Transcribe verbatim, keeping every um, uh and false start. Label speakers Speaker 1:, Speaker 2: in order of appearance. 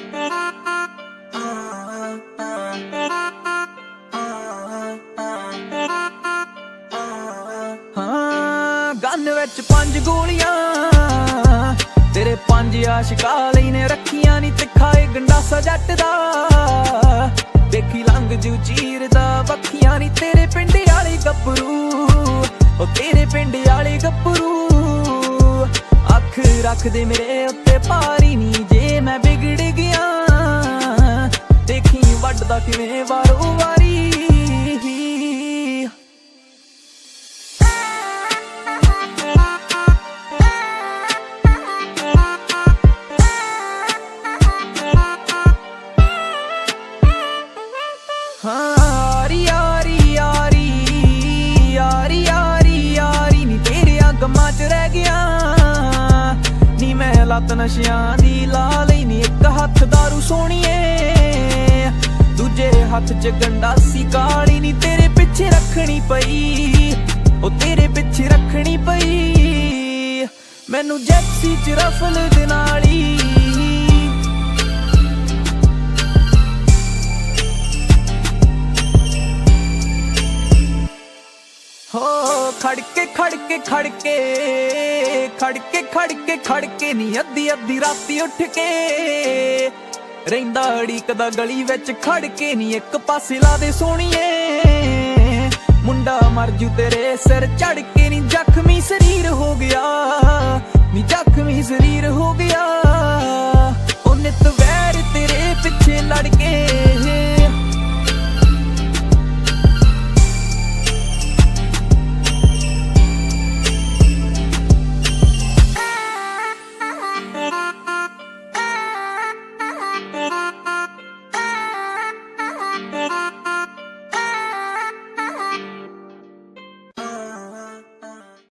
Speaker 1: हाँ गन विच पंज गोलियां तेरे पंज आशिका लई ने रखियां नी तिखाए गंडासा जट दा देखी लंघ जू चीरदा वखियां नी तेरे पिंड आले गब्बरू ओ तेरे पिंड आले गब्बरू अख रख दे मेरे उत्ते पारी नी जे मैं बिगड़ गया देखी वड्डदा किवें वारो वारी यारी यारी यारी यारी यारी यारी नी तेरे गमां च रह गया नी मैं लत नशियां दी ला लई नी एक हत्थ दारू सोहणीए दूजे हत्थ च गंडासी काली नी तेरे पिछे रखनी पई ओ तेरे पिछे रखनी पई मैनू जैक्सी च रफल दे नाली हो खड़के खड़के खड़के खड़के खड़के खड़के नी अद्धी अद्धी राती उठ के रहिंदा अड़ीकदा गली विच खड़के नी एक पासे ला दे सोहणीए मुंडा मर जू तेरे सिर चढ़ के नी जख्मी शरीर हो गया नी जख्मी शरीर हो गया ओ नित वैर तेरे पिछे लड़ के
Speaker 2: Thank you.